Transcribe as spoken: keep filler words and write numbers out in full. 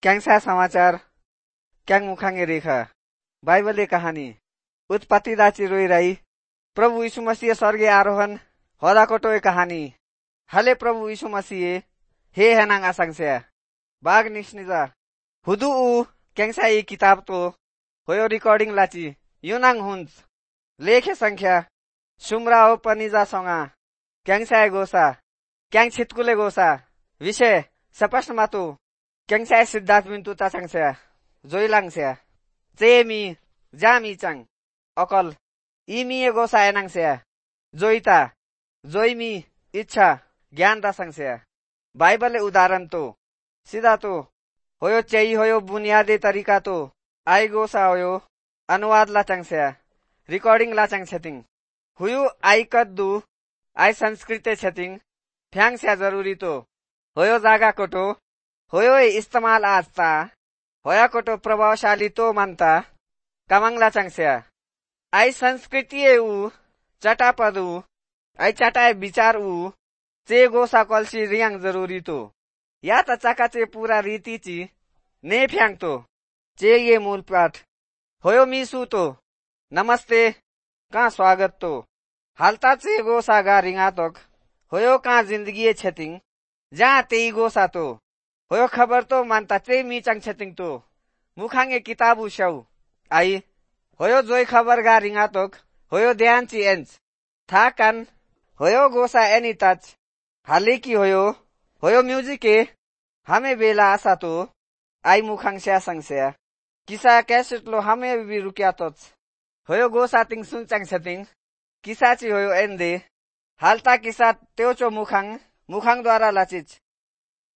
क्यांसा समाचार क्यांग मुखांगे रेखा बाइबलले कहानी उत्पत्ति दाची रोई राई प्रभु यीशु मसीह स्वर्गे आरोहण होदा टोय कहानी हले प्रभु यीशु मसीह हे हनांग आसंगस्या बाग निस्निजा हुदु उ क्यांसा ये किताब तो होयो रिकॉर्डिंग लाची युनांग हुन्स लेखे संख्या सुमराओ पनिजा संगा क्यांसा गोसा क्यांग छितकुले गोसा विषय स्पष्ट मातु क्यांसा सिद्धार्थ मिन्तु ताचांगस्या जोइलांगस्या चेमी जामी चांग अकल इमी गोसा एनांगस्या जोइता जोइमी इच्छा ज्ञान दासंगस्या बाइबलले उदाहरण तो सीधा तो होयो चेई होयो बुनियादी तरीका तो आई गोसा होयो अनुवाद लाचांगस्या रिकॉर्डिंग लाचांग छतिङ हुयु आई कद्दु आई संस्कृति छतिङ फ्यांगस्या जरूरी तो होयो जागा कोटो होयो इस्तेमाल आस्ता होया कोटो प्रभावशाली तो मानता कामंग लाचांगस्या आई संस्कृति उ चटापदु आई चटाए विचार उ चे गोसा कलसी रियांग जरूरी तो या त चाकाचे पूरा रीति ची ने फ्यांग तो चे ये मूल पाठ होयो मिसु तो नमस्ते का स्वागत तो हालता चे गोसा गा रिंगा तोक होयो का जिंदगी छतिङ जहाँ तेई गोसा तो होयो खबर तो मानता चे मीचांग छतिङ तो मुखांगे किताबु शौ आई होयो जोई खबर गा रिंगा तोक होयो ध्यान ची एंच था कान होयो गोसा एनी टच हालिकी होयो होयो म्यूजिके हमें बेला आसा तो आई मुखांग स्या संगस्या किसा कैसेट लो हमें भी रुकिया तोच होयो गोसा तिंग सुनचांग छतिङ किसा ची होयो एंदे हालता किसा त्योचो मुखांग मुखांग द्वारा लाचिच